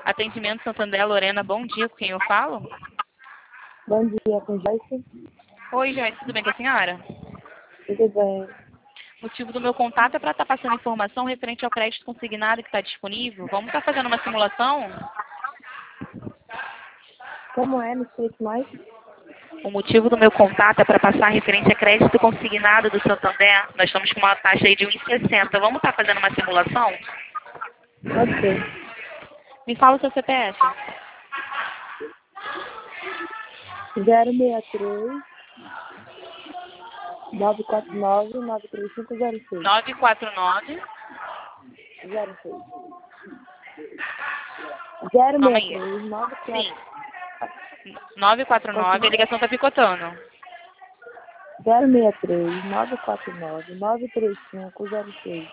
Atendimento Santander, Lorena, bom dia, com quem eu falo? Bom dia, com Joyce. Oi, Joyce, tudo bem com a senhora? Tudo bem? O motivo do meu contato é para estar passando informação referente ao crédito consignado que está disponível. Vamos estar fazendo uma simulação? Como é? Me explique mais. O motivo do meu contato é para passar referente a crédito consignado do Santander. Nós estamos com uma taxa aí de 1,60. Vamos estar fazendo uma simulação? Pode ser. Me fala o seu CPF. 063 949 93506. 949. 06. Calma aí. 063 94. Sim. 949, a ligação está picotando. 063 949 93506.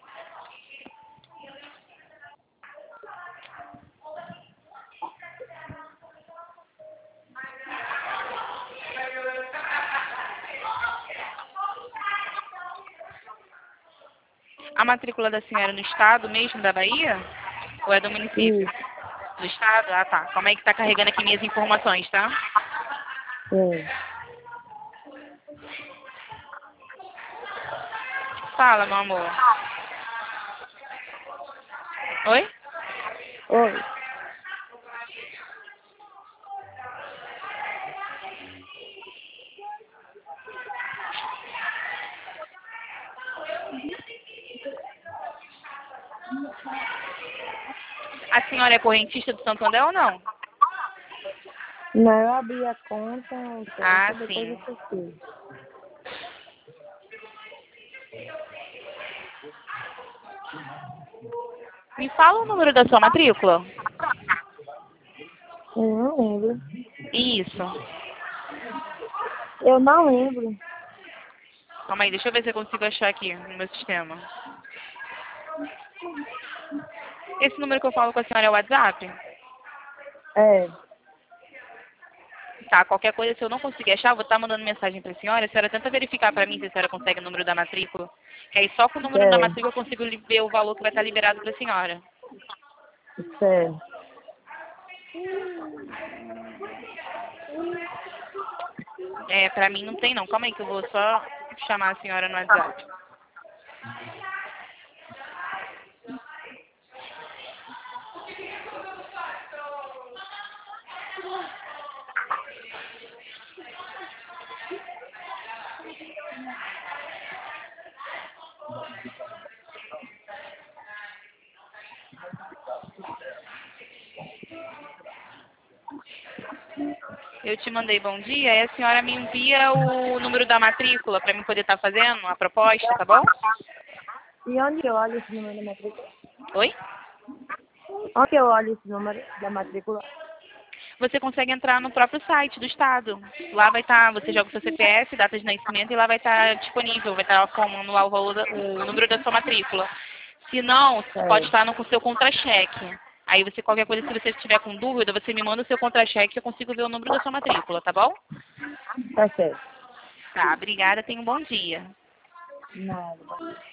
A matrícula da senhora no estado mesmo da Bahia? Ou é do município? Isso. Do estado? Ah, tá. Calma aí que tá carregando aqui minhas informações, tá? Sim. Fala, meu amor. Oi? Oi. A senhora é correntista do Santander ou não? Não, eu abri a conta, então, Ah, depois sim. eu esqueci. Me fala o número da sua matrícula. Eu não lembro. Isso. Eu não lembro. Calma aí, deixa eu ver se eu consigo achar aqui no meu sistema. Esse número que eu falo com a senhora é o WhatsApp? É. Tá, qualquer coisa, se eu não conseguir achar, eu vou estar mandando mensagem para a senhora tenta verificar para mim se a senhora consegue o número da matrícula. Que aí só com o número da Certo. matrícula eu consigo ver o valor que vai estar liberado para a senhora. Certo. É, para mim não tem não. Calma aí que eu vou só chamar a senhora no WhatsApp. Eu te mandei bom dia e a senhora me envia o número da matrícula para mim poder estar fazendo a proposta, tá bom? E onde eu olho esse número da matrícula? Oi? Onde eu olho esse número da matrícula? Você consegue entrar no próprio site do estado. Lá vai estar, você joga o seu CPF, data de nascimento e lá vai estar disponível, vai estar como lá o valor, o número da sua matrícula. Se não, pode estar no com o seu contra-cheque. Aí você, qualquer coisa, se você estiver com dúvida, você me manda o seu contra-cheque que eu consigo ver o número da sua matrícula, tá bom? Tá certo. Tá, obrigada, tenha um bom dia. Nada.